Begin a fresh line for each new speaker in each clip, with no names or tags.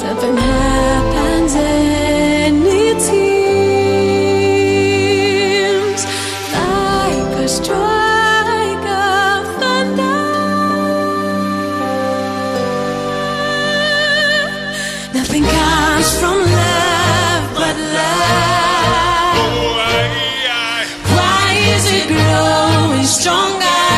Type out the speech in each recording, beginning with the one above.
Something happens and it seems like a strike of thunder. Nothing comes from love but love. Why is it growing stronger?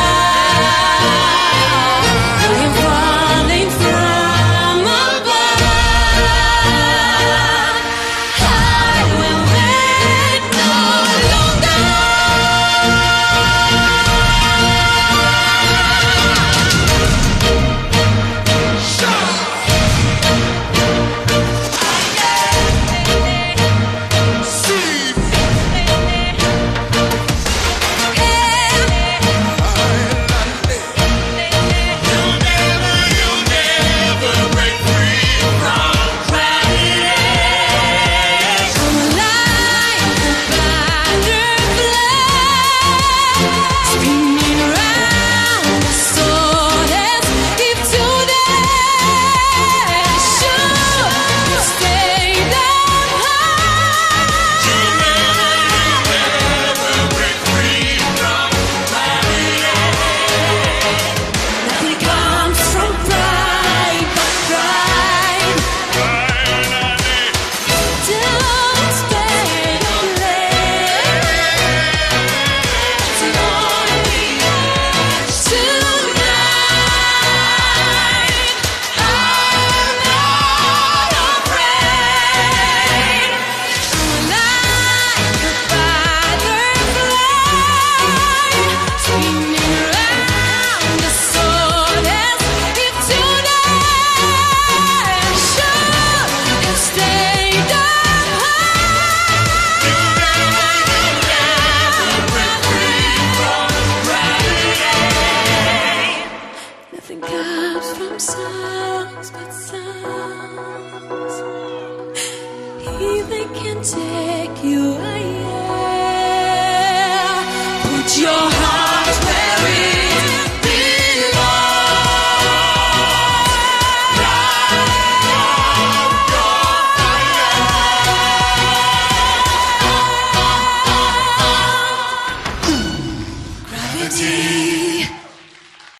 Nothing comes from sounds but sounds. Healing can take you higher. Put your heart